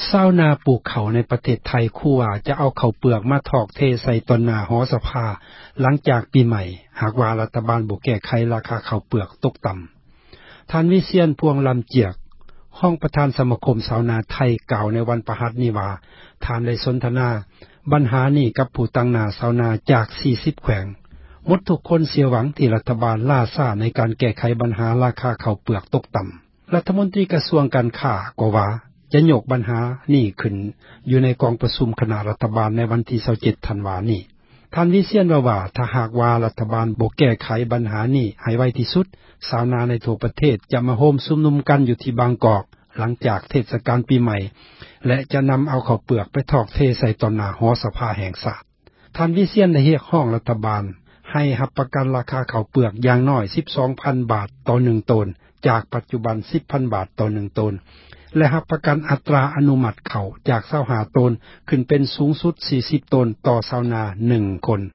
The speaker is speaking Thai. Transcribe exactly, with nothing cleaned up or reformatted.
ชาวนาปลูกเขาในประเทศไทยคู่ว่าจะเอาข้าวเปลือกมาถอกเทใส่ต้นหน้าหอสภาหลังจากปีใหม่หากว่ารัฐบาลบ่แก้ไขราคาข้าวเปลือกตกต่ำท่านวิเชียรพวงลำเจียกห้องประธานสมาคมชาวนาไทยกล่าวในวันประหัสนี้ว่าท่านได้สนทนาปัญหานี้กับผู้ตั้งหน้าชาวนาจากสี่สิบแขวงหมดทุกคนเสียหวังที่รัฐบาลล่าช้าในการแก้ไขปัญหาราคาข้าวเปลือกตกต่ำรัฐมนตรีกระทรวงการค้าก็ว่าจะยกปัญหานี้ขึ้นอยู่ในกองประชุมคณะรัฐบาลในวันที่ยี่สิบเจ็ดธันวาคมนี้ท่านวิเชียรว่าว่าถ้าหากว่ารัฐบาลบ่แก้ไขปัญหานี้ให้ไวที่สุดชาวนาในทั่วประเทศจะมาโฮมชุมนุมกันอยู่ที่บางกอกหลังจากเทศกาลปีใหม่และจะนำเอาข้าวเปลือกไปทอกเทใส่ต้นหน้าหอสภาแห่งชาติท่านวิเชียรได้เรียกร้องรัฐบาลให้รับประกันราคาข้าวเปลือกอย่างน้อย สิบสองพัน บาทต่อหนึ่งตนจากปัจจุบัน สิบพัน บาทต่อหนึ่งตนและรับประกันอัตราอนุมัติเขาจากยี่สิบห้าตนขึ้นเป็นสูงสุดสี่สิบตนต่อชาวนาหนึ่งคน